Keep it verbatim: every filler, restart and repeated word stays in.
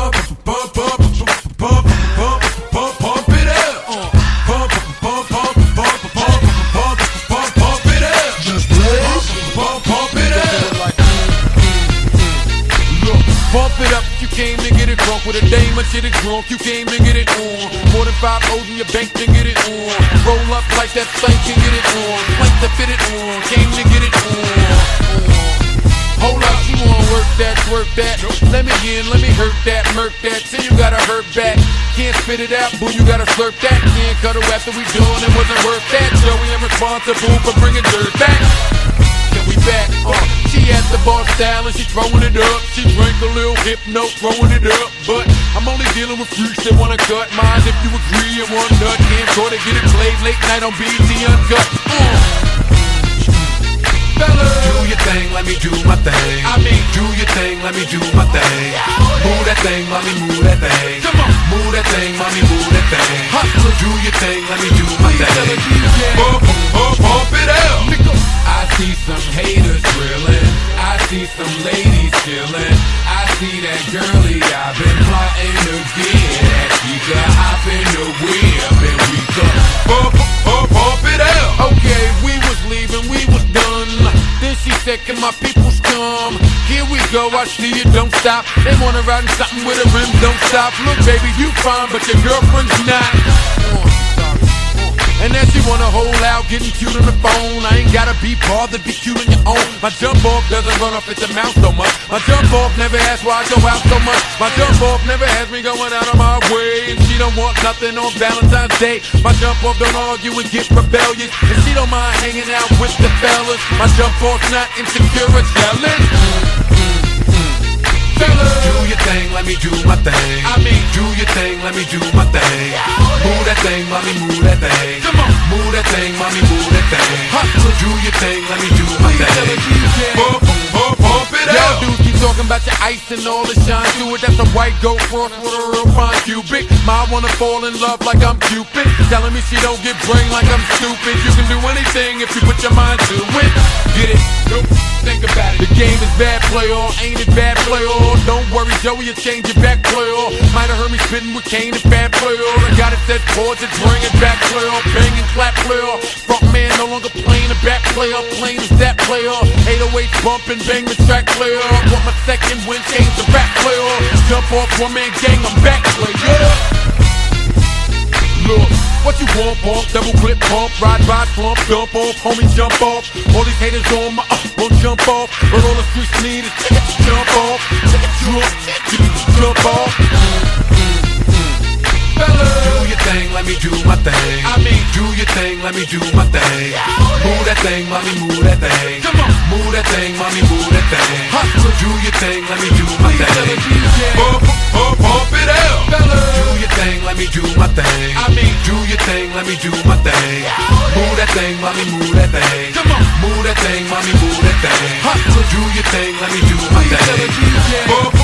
Pump, pump, pump, pump, pump, pump, pump, pump it up. Pump, pump, pump, pump, pump, pump, pump, pump it up. Just blaze. Pump, pump it up. Look, pump it up. You came to get it drunk with a dame and shit is drunk. You came to get it on. More than five O's in your bank to get it on. Roll up like that thing can get it on. Plank to fit it on. Came to get it on. Hold up, she wanna work that, work that. Let me in, let me hurt that, murk that. Till you gotta hurt back. Can't spit it out, boo, you gotta slurp that. Can't cut her after we done, it wasn't worth that. Joey, I'm responsible for bringing dirt back. Then we back, uh, she at the bar style and she throwing it up. She drank a little hypno, throwing it up. But I'm only dealing with freaks that wanna cut mine. If you agree, you want nut. Can't try to get it played late night on B E T Uncut. Uh. Do your thing, let me do my thing. I mean, do your thing, let me do my thing. Move that thing, mommy, move that thing. Come on, move that thing, mommy, move that thing. Hustler. Do your thing, let me do my thing. Pump, pump, pump it out. I see some haters drilling. I see some ladies chilling. I see that girlie I've been plotting to get at. She could hop in the whip and we could pump, pump, pump it out. Okay, we was leaving, we was done. Then she said, can my peoples come? Here we go, I see you, don't stop. They wanna ride in something with a rim, don't stop. Look, baby, you fine, but your girlfriend's not. Uh, and then she wanna hold out, getting cute on the phone. I ain't gotta be bothered, be cute on your own. My jump off doesn't run off at the mouth so much. My jump off never asks why I go out so much. My jump off never has me going out of my way. And she don't want nothing on Valentine's Day. My jump off don't argue and get rebellious. And she don't mind hanging out with the fellas. My jump off's not insecure or jealous. Do your thing, let me do my thing. I mean, do your thing, let me do my thing. Move that thing, mommy, move that thing. Come on, move that thing, mommy, move that thing. Hustler. Do your thing, let me do my thing. Pump, pump, pump it out. Y'all dudes keep talking about your ice and all the shine to it. That's a white gold cross with a real fine cubic. Ma wanna fall in love like I'm Cupid. Telling me she don't get brain like I'm stupid. You can do anything if you put your mind to it. Get it? Nope. Think about it. The game is bad, play all. Ain't it bad, play all? Don't worry, Joey, you change your back, play all. Might have heard me spitting with Kane and bad, play all. I got it set chords, it's bring it back, play all. Bang and clap, play all. Front man no longer playing the back, play all. Plain as that, play all. eight oh eight bumping, bang the track, play all. Want my second win, change the rap, play all. Jump off, one man gang, I'm back, play all. Look, what you want, pump, double clip, pump, ride, ride, slump, dump off, homie, jump off. All these haters on my, uh, won't jump off. But all the streets need is jump off, jump, jump off. Do your thing, let me do my thing. I mean, do your thing, let me do my thing. Move that thing, mommy, move that thing. Come on, move that thing, mommy, move that thing. Hustler. Do your thing, let me do my thing. Pump, pump, pump it out. Do your thing, let me do my thing. I mean, do your thing, let me do my thing. Move that thing, mommy, move that thing. Come on, move that thing, mommy, move that thing. Hustler. Do your thing, let me do my thing. Pump,